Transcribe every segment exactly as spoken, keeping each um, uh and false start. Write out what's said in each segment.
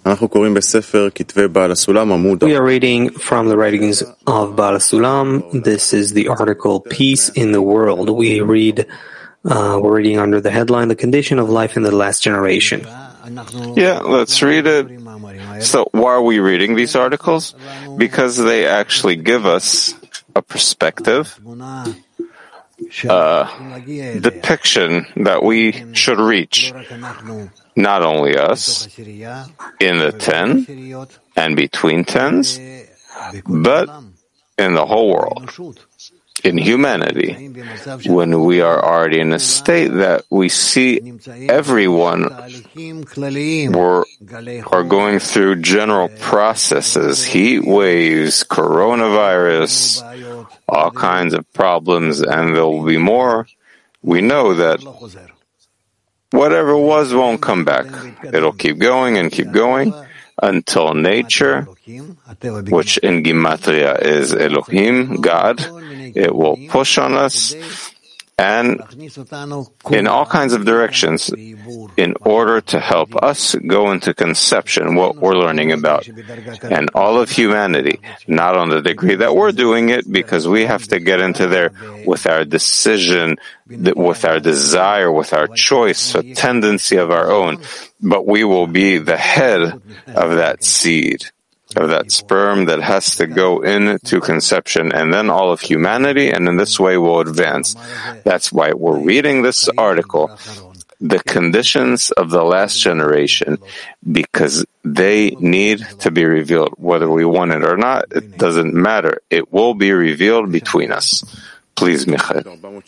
We are reading from the writings of Baal HaSulam. This is the article Peace in the World. We read, uh, we're reading under the headline, The Condition of Life in the Last Generation. Yeah, let's read it. So why are we reading these articles? Because they actually give us a perspective, a depiction that we should reach. Not only us, in the ten and between tens, but in the whole world, in humanity, when we are already in a state that we see everyone we're, are going through general processes, heat waves, coronavirus, all kinds of problems, and there will be more. We know that whatever was won't come back. It'll keep going and keep going until nature, which in Gematria is Elohim, God, it will push on us and in all kinds of directions in order to help us go into conception, what we're learning about, and all of humanity, not on the degree that we're doing it, because we have to get into there with our decision, with our desire, with our choice, a tendency of our own, but we will be the head of that seed, of that sperm that has to go into conception, and then all of humanity, and in this way we'll advance. That's why we're reading this article, The Conditions of the Last Generation, because they need to be revealed. Whether we want it or not, it doesn't matter. It will be revealed between us. Please, Michael.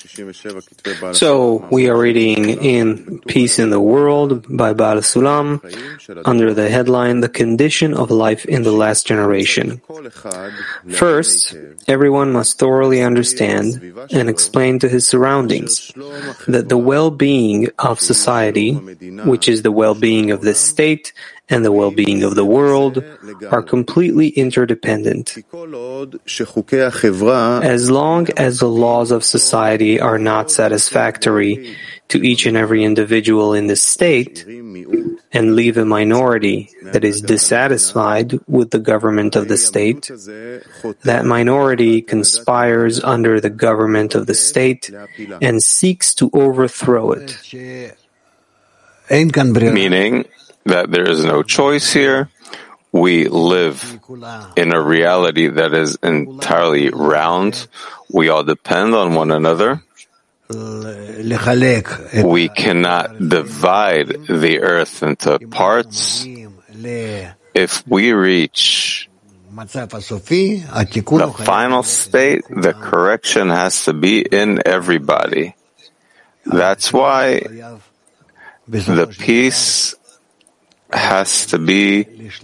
So, we are reading in Peace in the World by Baal HaSulam under the headline, The Condition of Life in the Last Generation. First, everyone must thoroughly understand and explain to his surroundings that the well-being of society, which is the well-being of this state and the well-being of the world, are completely interdependent. As long as the laws of society are not satisfactory to each and every individual in this state, and leave a minority that is dissatisfied with the government of the state, that minority conspires under the government of the state and seeks to overthrow it. Meaning that there is no choice here. We live in a reality that is entirely round. We all depend on one another. We cannot divide the earth into parts. If we reach the final state, the correction has to be in everybody. That's why the peace has to be,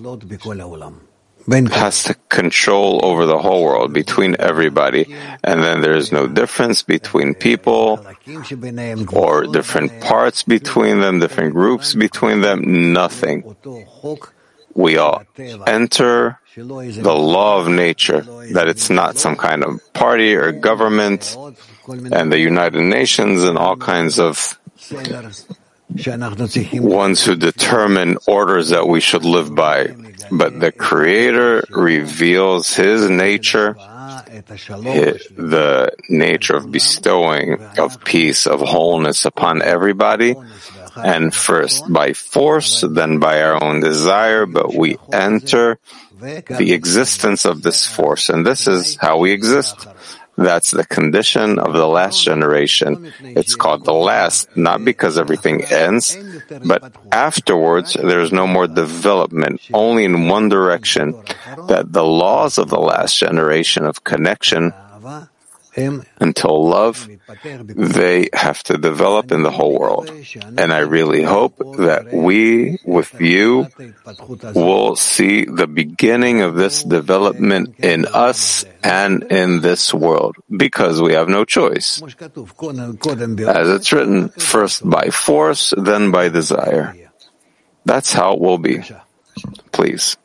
has to control over the whole world, between everybody. And then there is no difference between people or different parts between them, different groups between them, nothing. We all enter the law of nature, that it's not some kind of party or government and the United Nations and all kinds of ones who determine orders that we should live by. But the Creator reveals His nature, the nature of bestowing, of peace, of wholeness upon everybody, and first by force, then by our own desire, but we enter the existence of this force, and this is how we exist. That's the condition of the last generation. It's called the last, not because everything ends, but afterwards there's no more development, only in one direction, that the laws of the last generation of connection until love, they have to develop in the whole world. And I really hope that we, with you, will see the beginning of this development in us and in this world, because we have no choice. As it's written, first by force, then by desire. That's how it will be. Please.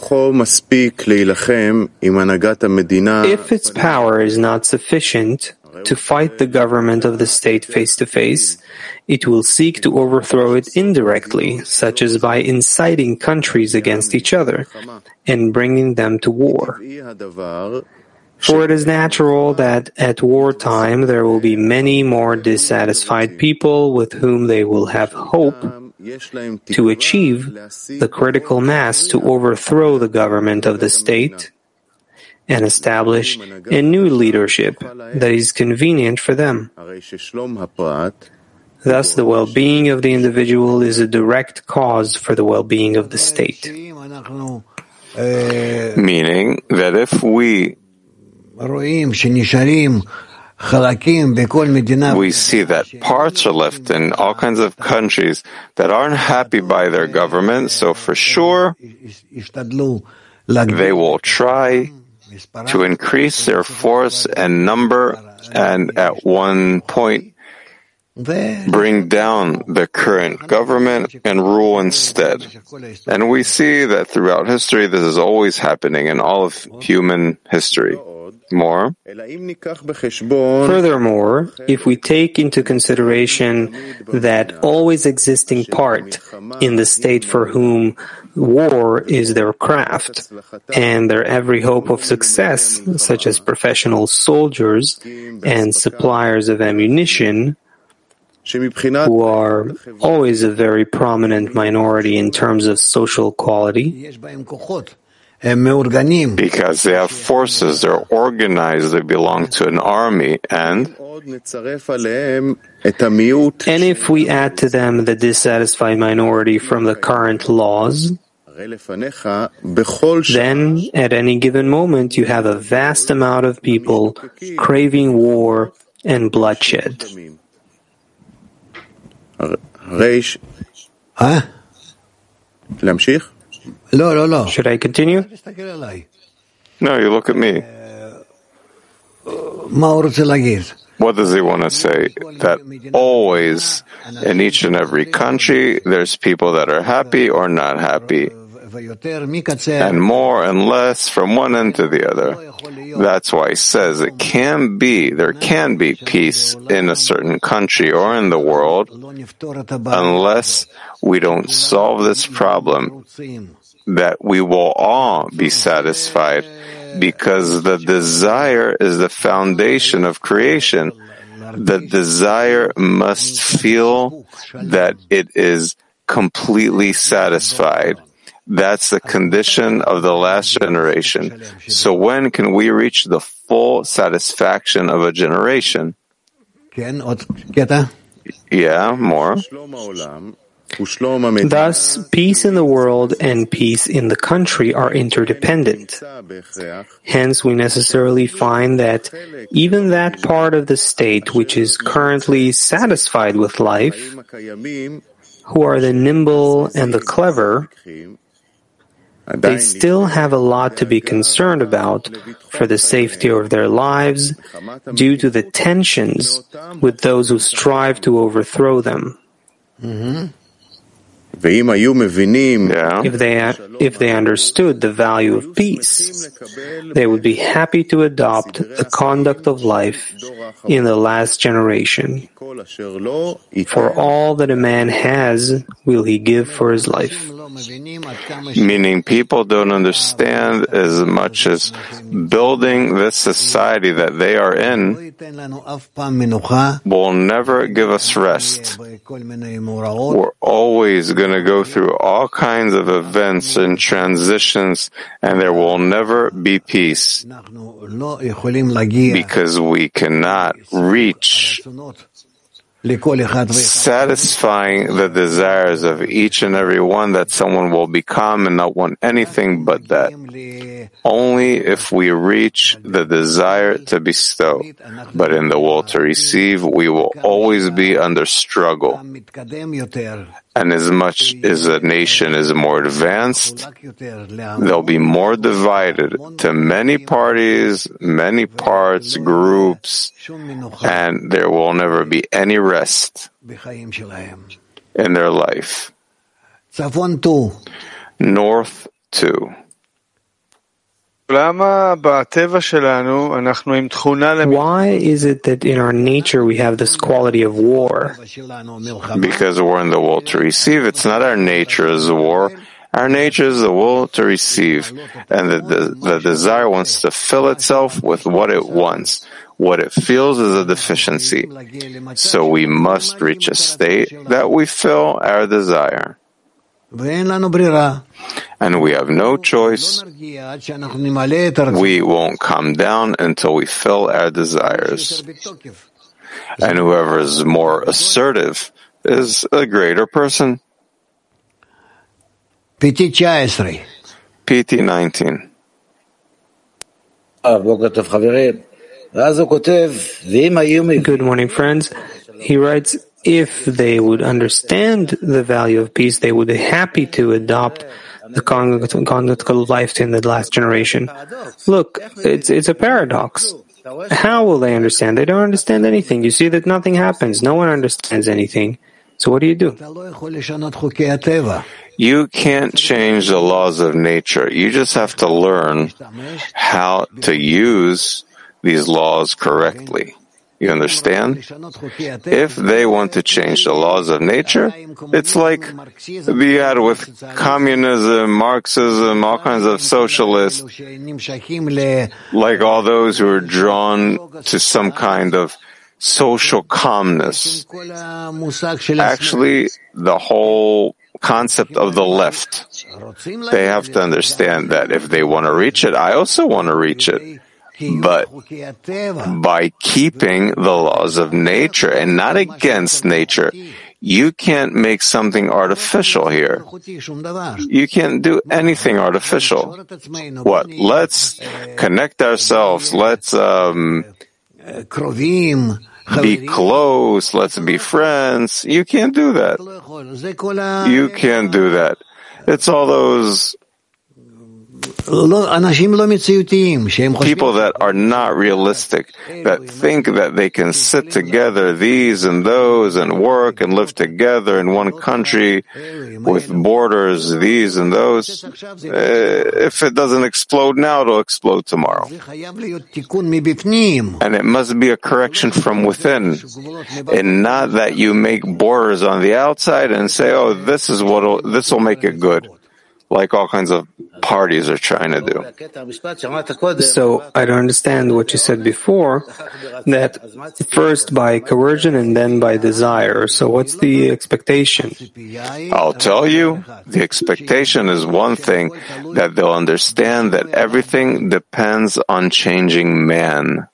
If its power is not sufficient to fight the government of the state face to face, it will seek to overthrow it indirectly, such as by inciting countries against each other and bringing them to war. For it is natural that at wartime there will be many more dissatisfied people with whom they will have hope to achieve the critical mass to overthrow the government of the state and establish a new leadership that is convenient for them. Thus, the well-being of the individual is a direct cause for the well-being of the state. Meaning that if we we see that parts are left in all kinds of countries that aren't happy by their government, so for sure they will try to increase their force and number and at one point bring down the current government and rule instead. And we see that throughout history this is always happening in all of human history. More. Furthermore, if we take into consideration that always existing part in the state for whom war is their craft, and their every hope of success, such as professional soldiers and suppliers of ammunition, who are always a very prominent minority in terms of social quality, because they have forces, they're organized, they belong to an army, and and if we add to them the dissatisfied minority from the current laws, then at any given moment you have a vast amount of people craving war and bloodshed. Huh? Should I continue? No, you look at me. What does he want to say? That always, in each and every country, there's people that are happy or not happy, and more and less from one end to the other. That's why he says it can be, there can be peace in a certain country or in the world unless we don't solve this problem, that we will all be satisfied, because the desire is the foundation of creation. The desire must feel that it is completely satisfied. That's the condition of the last generation. So when can we reach the full satisfaction of a generation? Yeah, more. Thus, peace in the world and peace in the country are interdependent. Hence, we necessarily find that even that part of the state which is currently satisfied with life, who are the nimble and the clever, they still have a lot to be concerned about for the safety of their lives due to the tensions with those who strive to overthrow them. Mm-hmm. Yeah. If they, if they understood the value of peace, they would be happy to adopt the conduct of life in the last generation. For all that a man has will he give for his life. Meaning people don't understand as much as building this society that they are in will never give us rest. We're always going to go through all kinds of events and transitions, and there will never be peace, because we cannot reach satisfying the desires of each and every one that someone will become and not want anything but that. Only if we reach the desire to bestow, but in the will to receive, we will always be under struggle. And as much as a nation is more advanced, they'll be more divided to many parties, many parts, groups, and there will never be any rest in their life. North two. Why is it that in our nature we have this quality of war? Because we're in the will to receive. It's not our nature as a war. Our nature is the will to receive, and the, the, the desire wants to fill itself with what it wants, what it feels is a deficiency. So we must reach a state that we fill our desire. And we have no choice. We won't come down until we fill our desires. And whoever is more assertive is a greater person. P T nineteen. Good morning, friends. He writes, if they would understand the value of peace, they would be happy to adopt the conjugal life in the last generation. Look, it's, it's a paradox. How will they understand? They don't understand anything. You see that nothing happens. No one understands anything. So what do you do? You can't change the laws of nature. You just have to learn how to use these laws correctly. You understand? If they want to change the laws of nature, it's like we had with communism, Marxism, all kinds of socialists, like all those who are drawn to some kind of social calmness. Actually, the whole concept of the left, they have to understand that if they want to reach it, I also want to reach it. But by keeping the laws of nature and not against nature, you can't make something artificial here. You can't do anything artificial. What? Let's connect ourselves. Let's um, be close. Let's be friends. You can't do that. You can't do that. It's all those people that are not realistic, that think that they can sit together, these and those, and work and live together in one country with borders, these and those. If it doesn't explode now, it'll explode tomorrow. And it must be a correction from within, and not that you make borders on the outside and say, oh, this is what this will make it good, like all kinds of parties are trying to do. So I don't understand what you said before, that first by coercion and then by desire. So what's the expectation? I'll tell you, the expectation is one thing, that they'll understand that everything depends on changing man.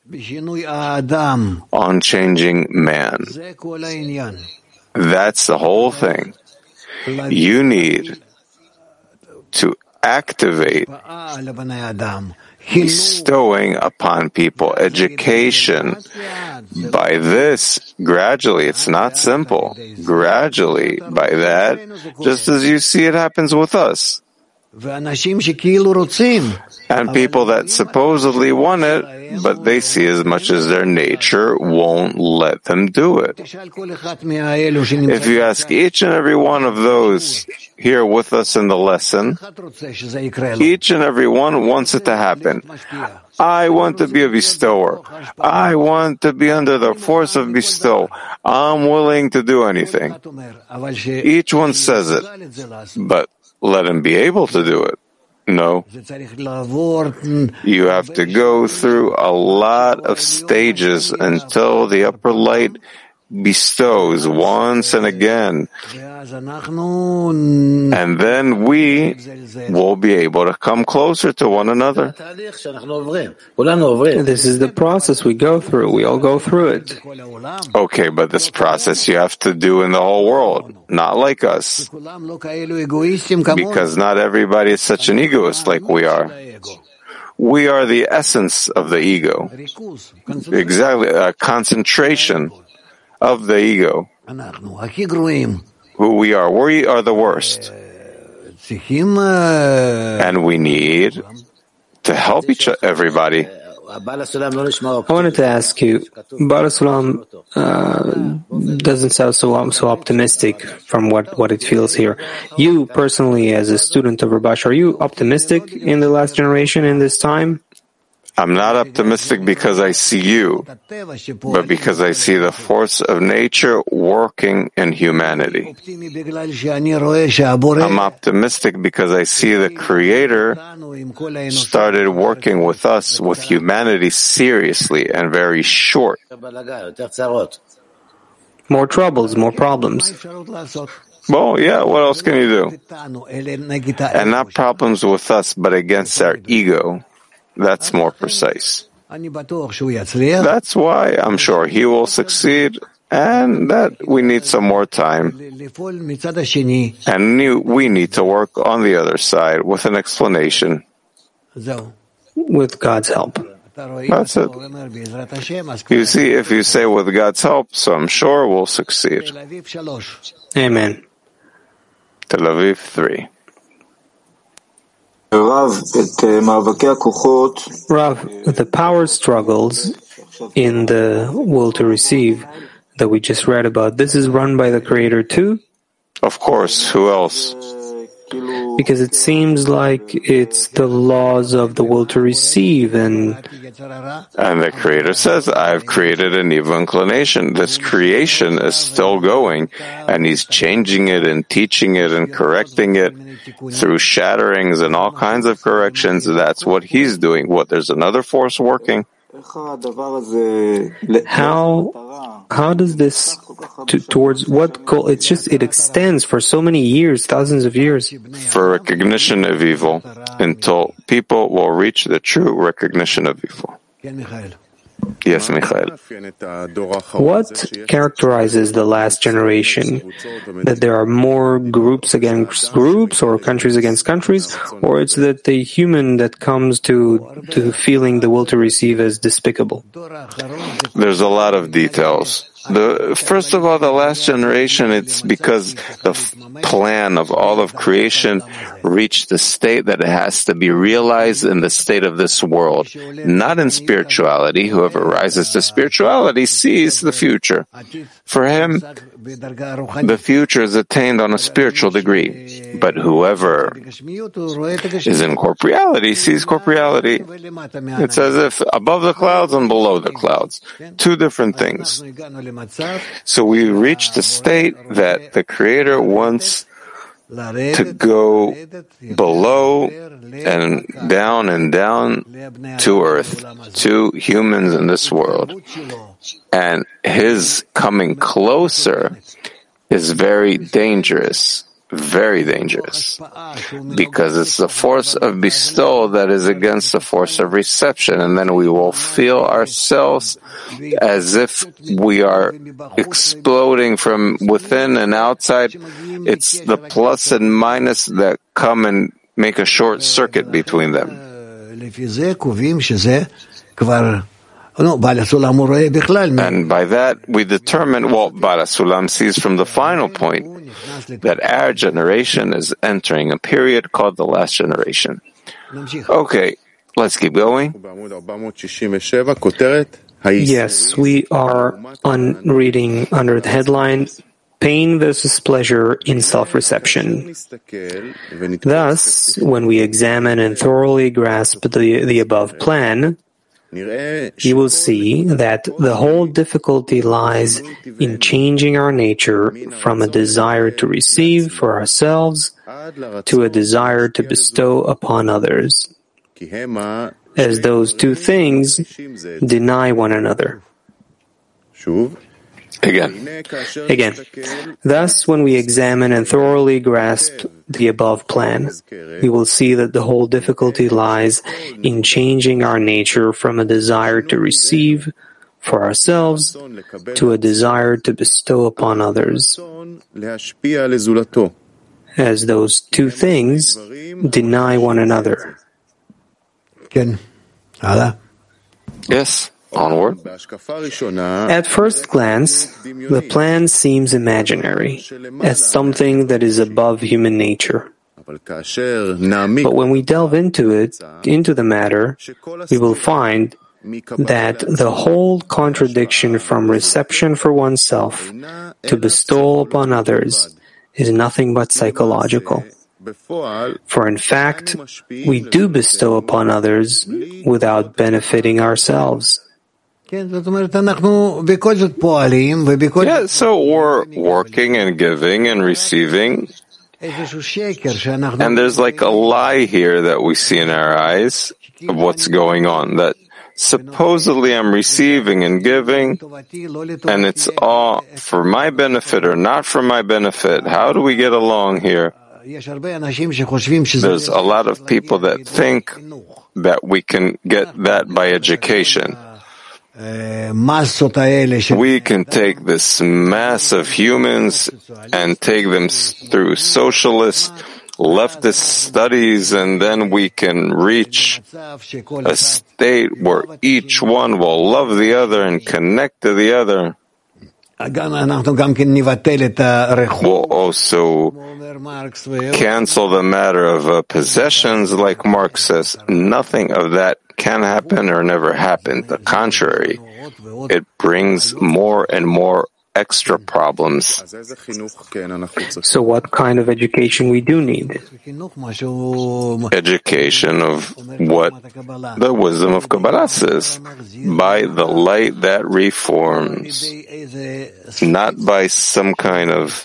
On changing man. That's the whole thing. You need to activate bestowing upon people education. By this, gradually, it's not simple. Gradually, by that, just as you see it happens with us. And people that supposedly want it, but they see as much as their nature won't let them do it. If you ask each and every one of those here with us in the lesson, each and every one wants it to happen. I want to be a bestower. I want to be under the force of bestow. I'm willing to do anything. Each one says it, but let him be able to do it. No. You have to go through a lot of stages until the upper light bestows once and again. And then we will be able to come closer to one another. This is the process we go through. We all go through it. Okay, but this process you have to do in the whole world, not like us. Because not everybody is such an egoist like we are. We are the essence of the ego. Exactly, a concentration of the ego. Who we are. We are the worst. And we need to help each everybody. I wanted to ask you, Baal HaSulam uh, doesn't sound so so optimistic from what, what it feels here. You personally, as a student of Rabash, are you optimistic in the last generation in this time? I'm not optimistic because I see you, but because I see the force of nature working in humanity. I'm optimistic because I see the Creator started working with us, with humanity, seriously and very short. More troubles, more problems. Well, yeah, what else can you do? And not problems with us, but against our ego. That's more precise. That's why I'm sure he will succeed, and that we need some more time. And we need to work on the other side with an explanation. With God's help. That's it. You see, if you say with God's help, so I'm sure we'll succeed. Amen. Tel Aviv three. Rav, the power struggles in the will to receive that we just read about, this is run by the Creator too? Of course, who else? Because it seems like it's the laws of the will to receive, and and the Creator says, I've created an evil inclination. This creation is still going, and He's changing it and teaching it and correcting it through shatterings and all kinds of corrections. That's what He's doing. What, there's another force working? How how does this to, towards what goal? It's just it extends for so many years, thousands of years. For recognition of evil, until people will reach the true recognition of evil. Yes, Michael. What characterizes the last generation? That there are more groups against groups, or countries against countries, or it's that the human that comes to to feeling the will to receive as despicable? There's a lot of details. The, first of all, the last generation, it's because the f- plan of all of creation reached the state that it has to be realized in the state of this world, not in spirituality. Whoever rises to spirituality sees the future. For him, the future is attained on a spiritual degree. But whoever is in corporeality sees corporeality. It's as if above the clouds and below the clouds. Two different things. So we reached a state that the Creator wants to go below and down and down to earth, to humans in this world. And His coming closer is very dangerous. Very dangerous, because it's the force of bestowal that is against the force of reception, and then we will feel ourselves as if we are exploding from within and outside. It's the plus and minus that come and make a short circuit between them. And by that, we determine what Baal HaSulam sees from the final point, that our generation is entering a period called the last generation. Okay, let's keep going. Yes, we are on reading under the headline, Pain versus Pleasure in Self-Reception. Thus, when we examine and thoroughly grasp the, the above plan, you will see that the whole difficulty lies in changing our nature from a desire to receive for ourselves to a desire to bestow upon others, as those two things deny one another. Again. Again. Thus, when we examine and thoroughly grasp the above plan, we will see that the whole difficulty lies in changing our nature from a desire to receive for ourselves to a desire to bestow upon others, as those two things deny one another. Yes. Onward. At first glance, the plan seems imaginary, as something that is above human nature. But when we delve into it, into the matter, we will find that the whole contradiction from reception for oneself to bestowal upon others is nothing but psychological. For in fact, we do bestow upon others without benefiting ourselves. Yeah, so we're working and giving and receiving, and there's like a lie here that we see in our eyes of what's going on, that supposedly I'm receiving and giving, and it's all for my benefit or not for my benefit. How do we get along here? There's a lot of people that think that we can get that by education. We can take this mass of humans and take them through socialist, leftist studies, and then we can reach a state where each one will love the other and connect to the other. We'll also cancel the matter of uh, possessions, like Marx says. Nothing of that can happen or never happened. The contrary, it brings more and more extra problems. So what kind of education we do need? Education of what the wisdom of Kabbalah says, by the light that reforms, not by some kind of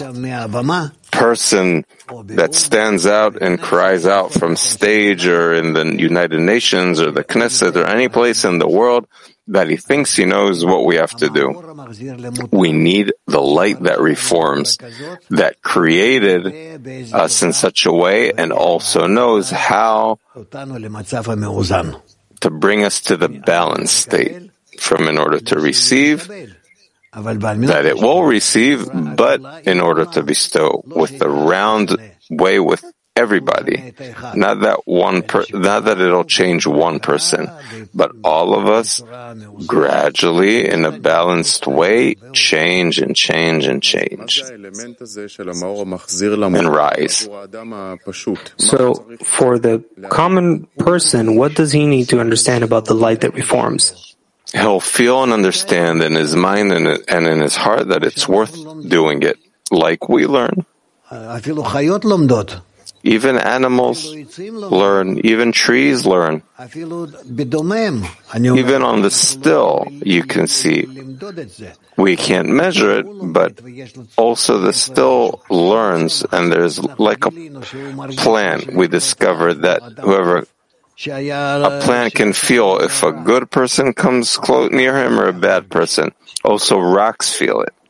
person that stands out and cries out from stage or in the United Nations or the Knesset or any place in the world that he thinks he knows what we have to do. We need the light that reforms, that created us in such a way and also knows how to bring us to the balanced state, from in order to receive, that it will receive, but in order to bestow with the round way with everybody. Not that one per, not that it'll change one person, but all of us gradually in a balanced way change and change and change and rise. So for the common person, what does he need to understand about the light that reforms? He'll feel and understand in his mind and in his heart that it's worth doing it, like we learn. Even animals learn, even trees learn. Even on the still, you can see. We can't measure it, but also the still learns, and there's like a plant. We discovered that whoever a plant can feel if a good person comes close near him or a bad person. Also, rocks feel it.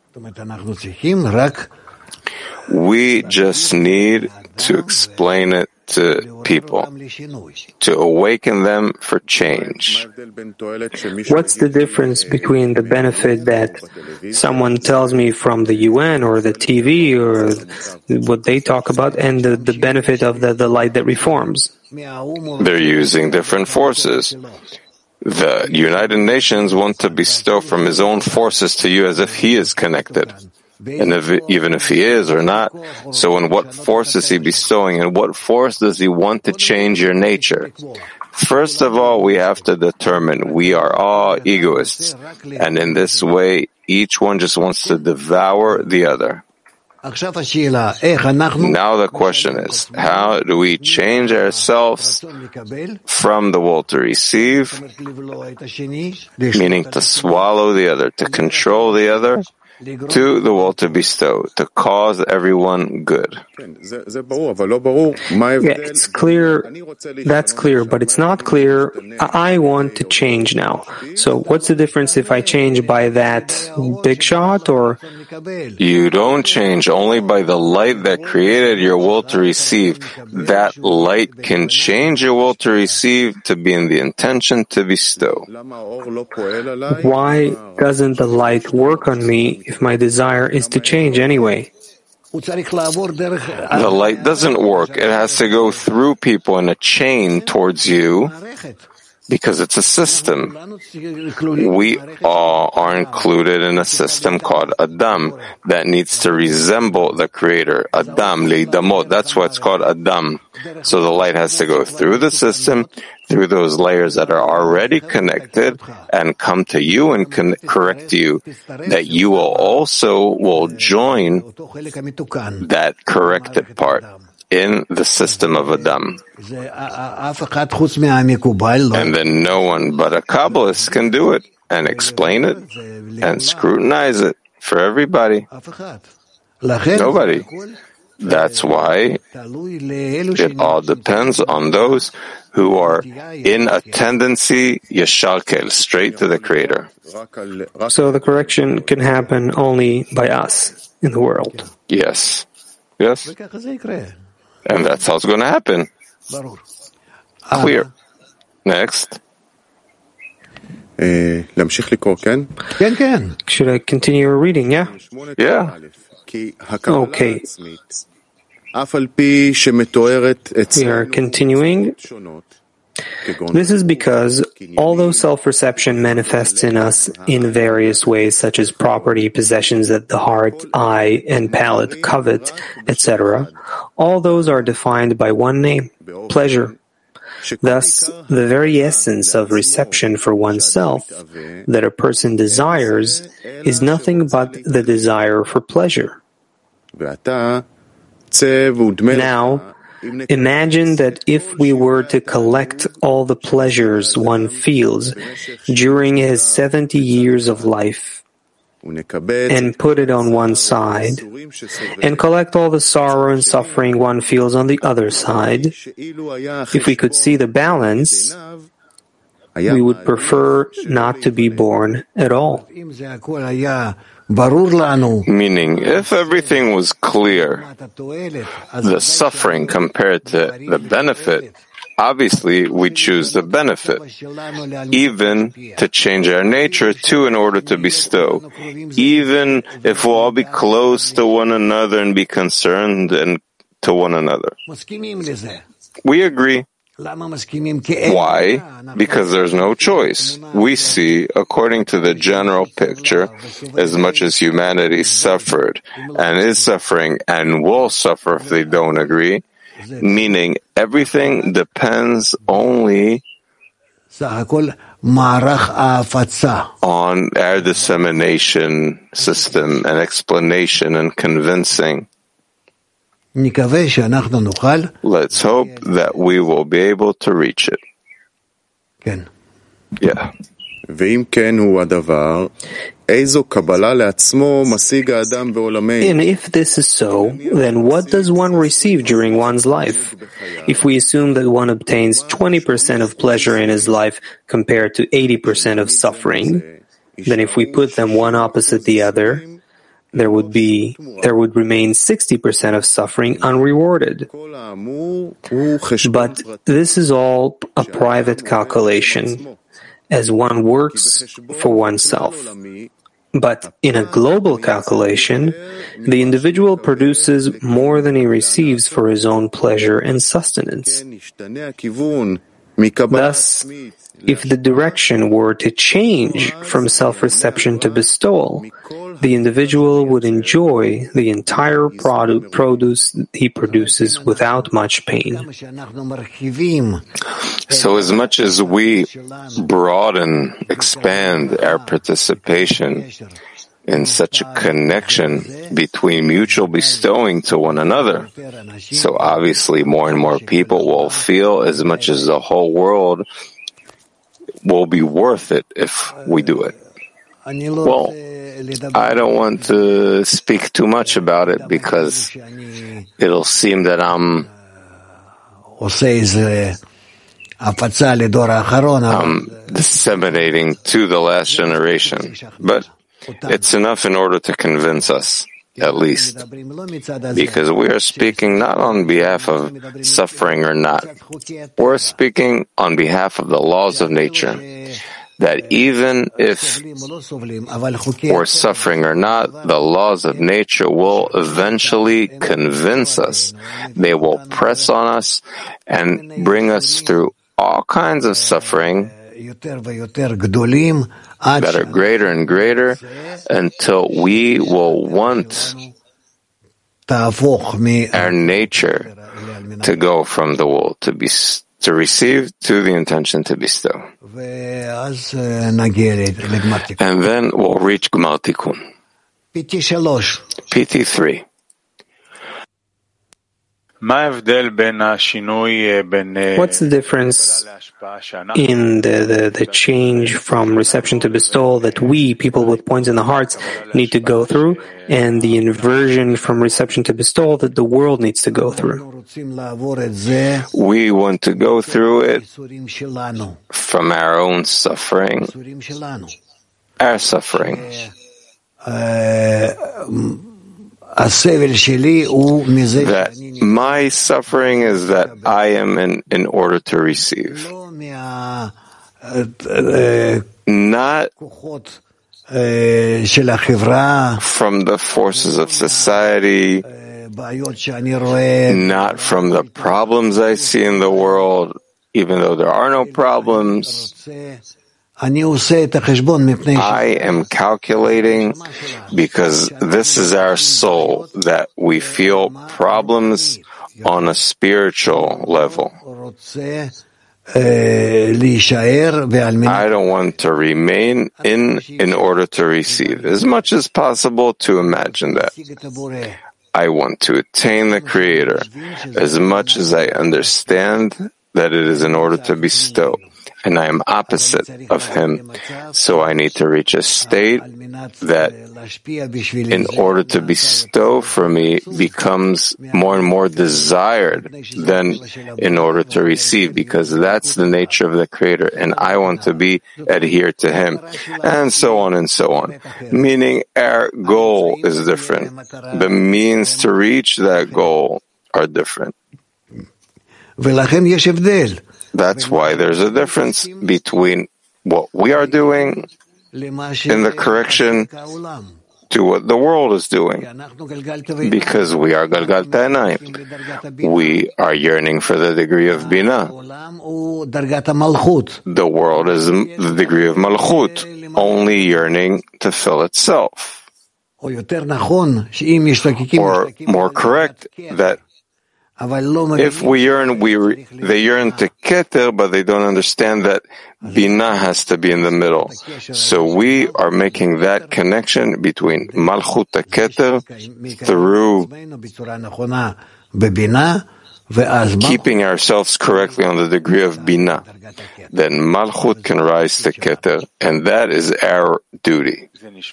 We just need to explain it to people, to awaken them for change. What's the difference between the benefit that someone tells me from the U N or the T V or what they talk about and the, the benefit of the, the light that reforms? They're using different forces. The United Nations want to bestow from his own forces to you as if he is connected. And if, even if he is or not, so in what force is he bestowing, and what force does he want to change your nature? First of all, we have to determine we are all egoists, and in this way, each one just wants to devour the other. Now the question is, how do we change ourselves from the will to receive, meaning to swallow the other, to control the other, to the will to bestow, to cause everyone good? Yeah, it's clear, that's clear, but it's not clear. I want to change now. So what's the difference if I change by that big shot or? You don't change only by the light that created your will to receive. That light can change your will to receive to be in the intention to bestow. Why doesn't the light work on me if my desire is to change anyway? The light doesn't work. It has to go through people in a chain towards you because it's a system. We all are included in a system called Adam that needs to resemble the Creator. Adam, leidamot. That's why it's called Adam. So the light has to go through the system, through those layers that are already connected, and come to you and con- correct you, that you will also will join that corrected part in the system of Adam. And then no one but a Kabbalist can do it and explain it and scrutinize it for everybody. Nobody. That's why it all depends on those who are in a tendency yesharkel, straight to the Creator. So the correction can happen only by us in the world. Yes. Yes. And that's how it's going to happen. Clear. Next. Should I continue reading? Yeah? Yeah. Okay. We are continuing. This is because, although self-perception manifests in us in various ways, such as property, possessions that the heart, eye, and palate covet, et cetera, all those are defined by one name, pleasure. Thus, the very essence of reception for oneself that a person desires is nothing but the desire for pleasure. Now, imagine that if we were to collect all the pleasures one feels during his seventy years of life and put it on one side, and collect all the sorrow and suffering one feels on the other side, if we could see the balance, we would prefer not to be born at all. Meaning, if everything was clear, the suffering compared to the benefit, obviously we choose the benefit, even to change our nature too in order to bestow. Even if we'll all be close to one another and be concerned and to one another. We agree. Why? Because there's no choice. We see, according to the general picture, as much as humanity suffered and is suffering and will suffer if they don't agree, meaning everything depends only on our dissemination system and explanation and convincing. Let's hope that we will be able to reach it. Yeah. And if this is so, then what does one receive during one's life? If we assume that one obtains twenty percent of pleasure in his life compared to eighty percent of suffering, then if we put them one opposite the other, there would be, there would remain sixty percent of suffering unrewarded. But this is all a private calculation, as one works for oneself. But in a global calculation, the individual produces more than he receives for his own pleasure and sustenance. Thus, if the direction were to change from self-reception to bestowal, the individual would enjoy the entire produ- produce he produces without much pain. So as much as we broaden, expand our participation in such a connection between mutual bestowing to one another, so obviously more and more people will feel as much as the whole world will be worth it if we do it. Well, I don't want to speak too much about it because it'll seem that I'm I'm disseminating to the last generation. But it's enough in order to convince us, at least, because we are speaking not on behalf of suffering or not. We're speaking on behalf of the laws of nature, that even if we're suffering or not, the laws of nature will eventually convince us. They will press on us and bring us through all kinds of suffering that are greater and greater until we will want our nature to go from the will to be to receive to the intention to bestow. And then we'll reach Gmar Tikkun. P T three. What's the difference in the, the, the change from reception to bestowal that we, people with points in the hearts, need to go through, and the inversion from reception to bestowal that the world needs to go through? We want to go through it from our own suffering, our suffering. That my suffering is that I am in, in order to receive. Not from the forces of society, not from the problems I see in the world, even though there are no problems. I am calculating because this is our soul, that we feel problems on a spiritual level. I don't want to remain in in order to receive, as much as possible to imagine that. I want to attain the Creator as much as I understand that it is in order to bestow. And I am opposite of him, so I need to reach a state that, in order to bestow for me, becomes more and more desired than in order to receive, because that's the nature of the Creator, and I want to be adhered to him, and so on and so on. Meaning our goal is different. The means to reach that goal are different. That's why there's a difference between what we are doing in the correction to what the world is doing. Because we are Galgal Ta'anayim. We are yearning for the degree of Binah. The world is the degree of Malchut, only yearning to fill itself. Or more correct, that if we yearn, we re, they yearn to Keter, but they don't understand that Binah has to be in the middle. So we are making that connection between Malchut Keter through keeping ourselves correctly on the degree of Binah. Then Malchut can rise to Keter, and that is our duty.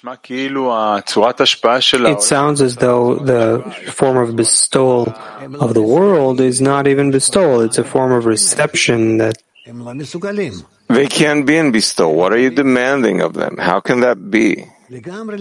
It sounds as though the form of bestowal of the world is not even bestowal, it's a form of reception that they can't be in bestowal. What are you demanding of them? How can that be? They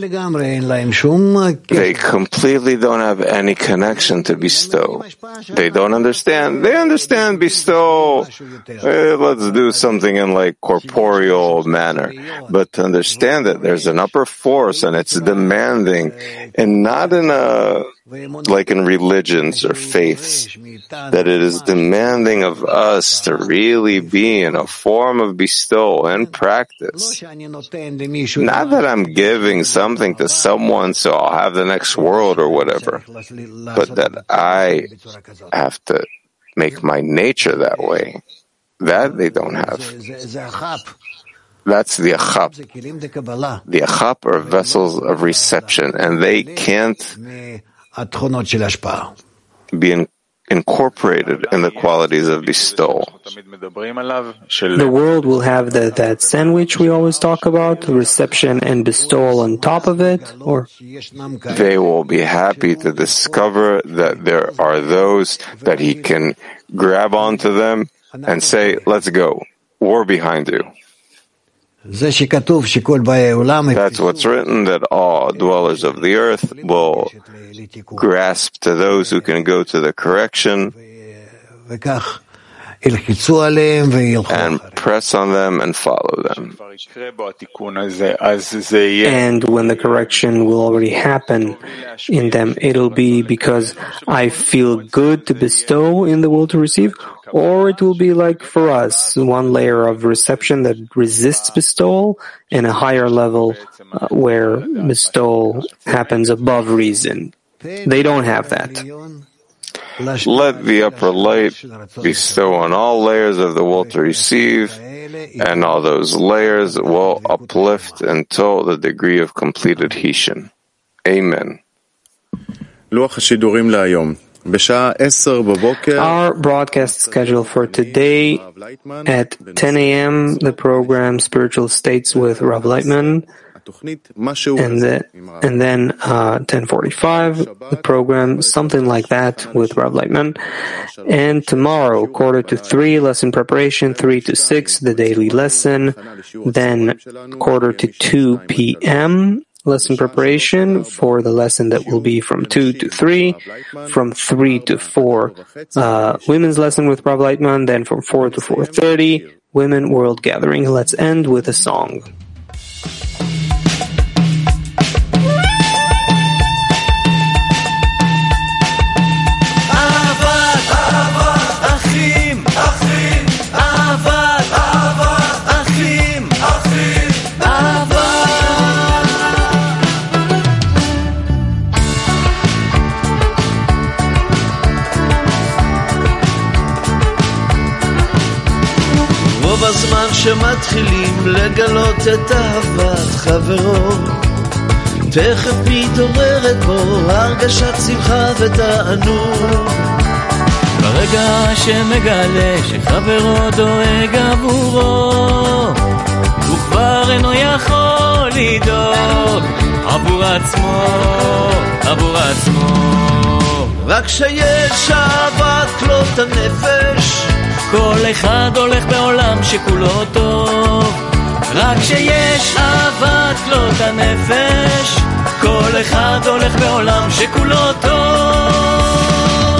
completely don't have any connection to bestow. They don't understand. They understand bestow. Eh, let's do something in like corporeal manner. But to understand that there's an upper force and it's demanding, and not in a like in religions or faiths, that it is demanding of us to really be in a form of bestowal and practice. Not that I'm giving something to someone so I'll have the next world or whatever, but that I have to make my nature that way. That they don't have. That's the achap. The achap are vessels of reception, and they can't be in, incorporated in the qualities of bestowal. The world will have the, that sandwich we always talk about, reception and bestowal on top of it, or they will be happy to discover that there are those that he can grab onto them and say, let's go, we're behind you. That's what's written, that all dwellers of the earth will grasp to those who can go to the correction, and press on them and follow them. And when the correction will already happen in them, it'll be because I feel good to bestow in the will to receive, or it will be like for us, one layer of reception that resists bestowal and a higher level uh, where bestowal happens above reason. They don't have that. Let the upper light bestow on all layers of the will to receive, and all those layers will uplift until the degree of complete adhesion. Amen. Our broadcast schedule for today at ten a.m. the program Spiritual States with Rav Leitman, and, the, and then uh, ten forty-five the program Something Like That with Rav Leitman, and tomorrow quarter to three lesson preparation, three to six the daily lesson, then quarter to two p.m. lesson preparation for the lesson that will be from two to three, from three to four, uh, women's lesson with Rav Leitman, then from four to four thirty, Women World Gathering. Let's end with a song. בזמן שמתחילים לגלות את אהבת חברו, תכף מתעוררת בו הרגשת שמחה ותענוג. ברגע שמגלה שחברו דואג עבורו, הוא כבר אינו יכול לדאוג עבור עצמו, עבור עצמו. רק שיש אהבת כלות הנפש, כל אחד הולך בעולם שכולו טוב. רק שיש אהבת כלות הנפש, כל אחד הולך בעולם שכולו טוב.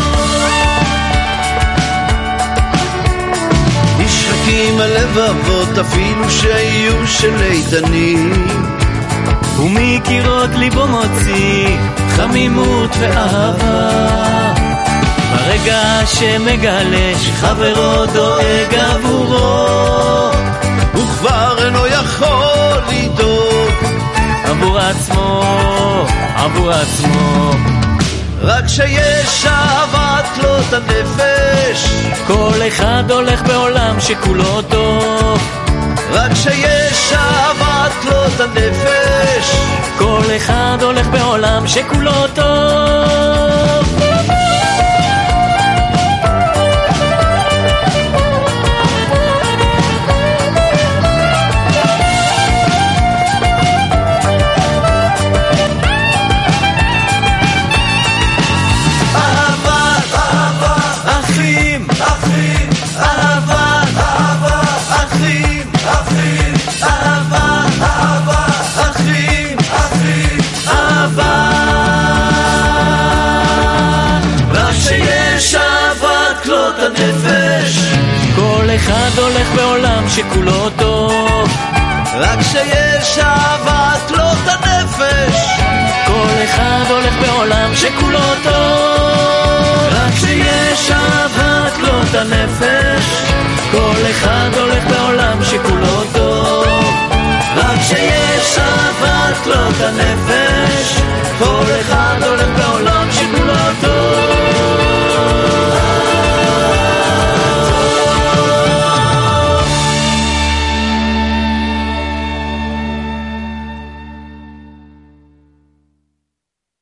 נשחקים הלבבות אפילו שיהיו של איתנים, ומקירות ליבו מוציא חמימות ואהבה. ברגע שמגלה שחברו דואג עבורו, הוא כבר אינו יכול לדאוג עבור עצמו, עבור עצמו. רק שיש אהבת כלות הנפש, כל אחד הולך בעולם שכולו טוב. רק שיש אהבת כלות הנפש, כל אחד הולך בעולם שכולו טוב. כל אחד הולך בעולם שכולו טוב. רק שיש אהבת כלות הנפש, כל אחד הולך בעולם שכולו טוב. רק שיש אהבת כלות הנפש, כל אחד הולך בעולם שכולו טוב. רק שיש אהבת כלות הנפש, כל אחד הולך בעולם